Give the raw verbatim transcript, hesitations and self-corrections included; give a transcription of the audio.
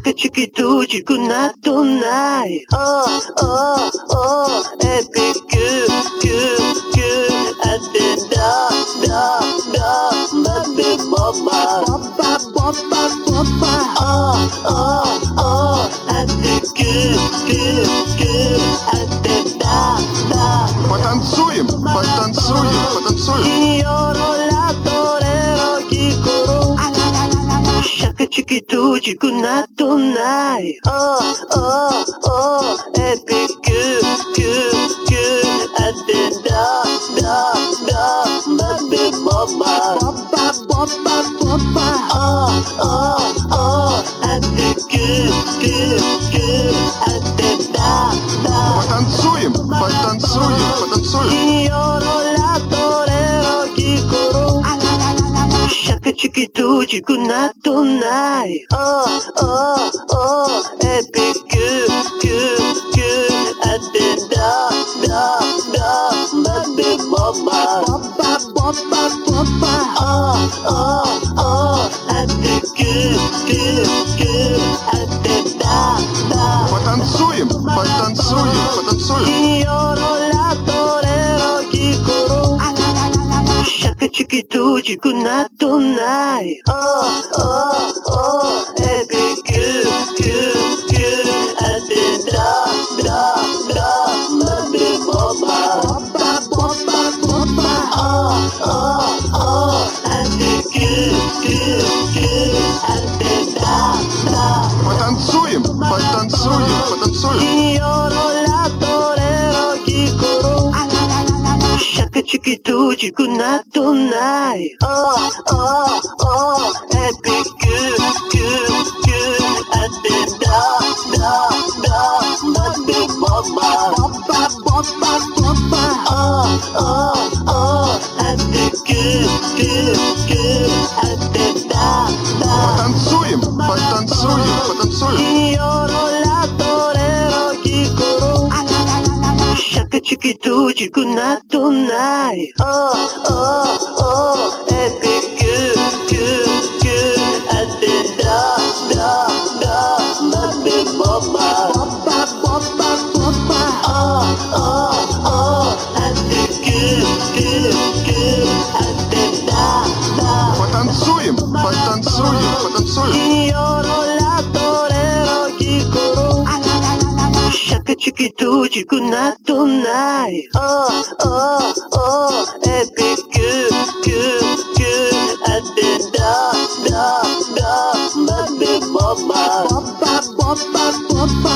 chiquito, chico nato nai. Oh, oh, oh, epic good, good, good. At the da, da, da, baby boba, boba, boba, boba. Oh, oh, oh, at the good, good, good. At the da, da. Потанцуем, потанцуем, потанцуем. Io la torero kikoro. Shaka chiquito, chico nato nai. Oh, oh, oh, epic good, good, good. At the da, da, da, baby boba, boba, boba, boba. Oh, oh, oh, at the good, good, good. At the da, da. Потанцуем, потанцуем, потанцуем. Io la torero kikoro. Shaka chiquito, chico nato nai. Oh, oh, oh, epic good, good, good. At the da, da, da, baby boba, boba, boba, boba. Oh, oh, oh, at the good, good, good. At the da, da. Потанцуем, потанцуем, потанцуем. Io la torero kikoro. Shaka chiquito, chico nato nai. Oh, oh, oh, epic good, good, good. At the da, da, da, baby boba, boba, boba, boba. Oh, oh, oh, at the good, good, good. At the da, da. Потанцуем, потанцуем, потанцуем. Io la torero kikoro. Shaka chiquito, chico nato nai. Oh, oh, oh, epic good, good, good. At the da, da, da, baby boba, boba, boba, boba. Oh, oh, oh, at the good, good, good. At the da, da. Потанцуем, потанцуем, потанцуем. Io la torero kikoro. Shaka chiquito, chico nato nai. Oh, oh, oh, epic good, good, good. At the da, da, da, baby boba, boba, boba, boba. Oh, oh, oh, at the good, good, good. At the da, da. Потанцуем, потанцуем, потанцуем. Io la torero kikoro. Shaka chiquito, chico nato nai. Oh, oh, oh, epic good, good, good. At the da, da, da, baby boba, boba, boba, boba.